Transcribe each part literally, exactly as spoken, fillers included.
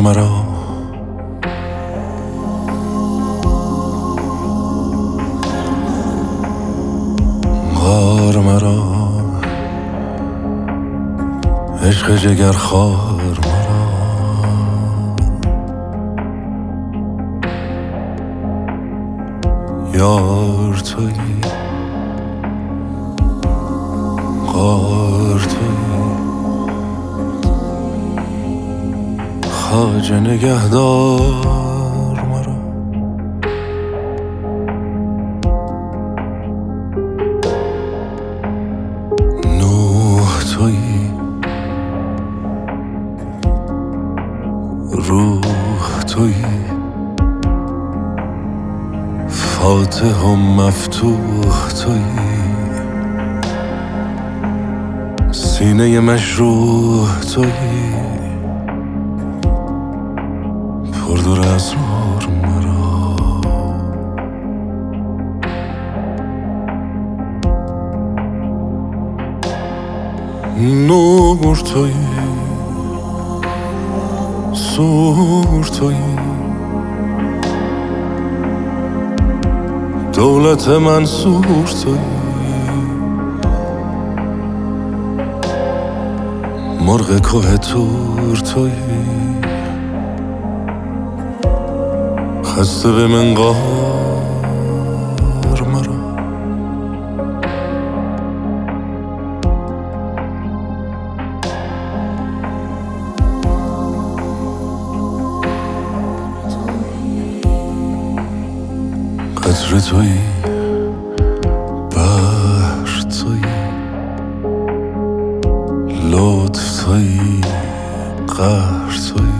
مرا غار مرا عشق جگر خار مرا یار تویی غار تویی خواجه نگهدار مرا نوح تویی روح تویی فاتح و مفتوح تویی سینه مشروح تویی پردر اسرار مرا نور تویی سور تویی دولت منصور تویی مرغ کوه تور تویی خسته به منقار مرا قطره تویی بحر تویی لطف تویی قهر تویی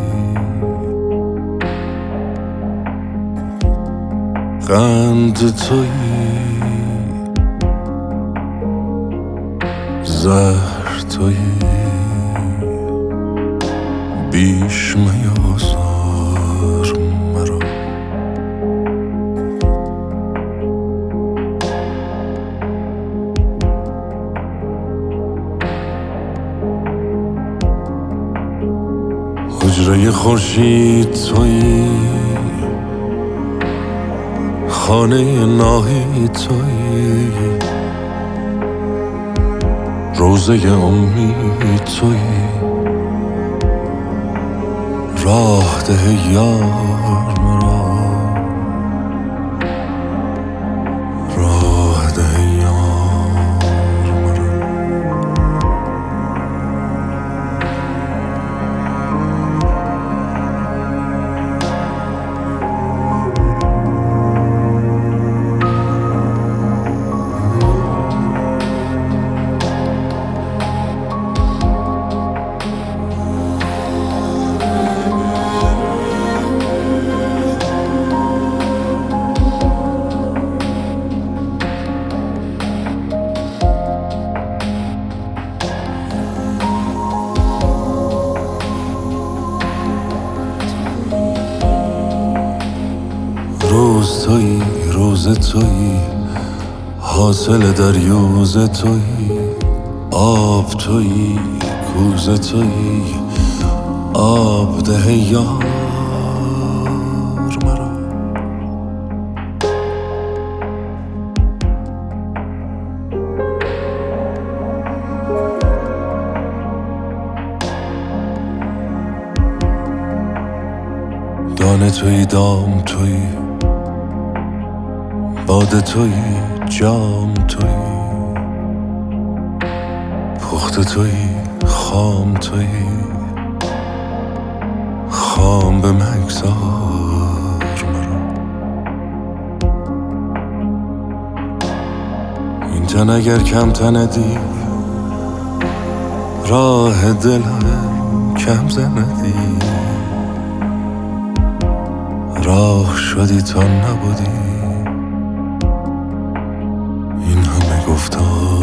قند تویی زهر تویی بیش میازار مرا حجره خورشید تویی خانه ناهید تویی روزه امید تویی راه ده یار مرا راه ده یار مرا روز تویی روز تویی حاصل دریوز تویی آب تویی کوزه تویی آب ده یار مرا دانه تویی دام تویی باده تویی جام تویی پخته تویی خام تویی خام به مگذار مرا این تن اگر کم تندی راه دلم کم زندی راه شدی تا نبودی این همه گفتار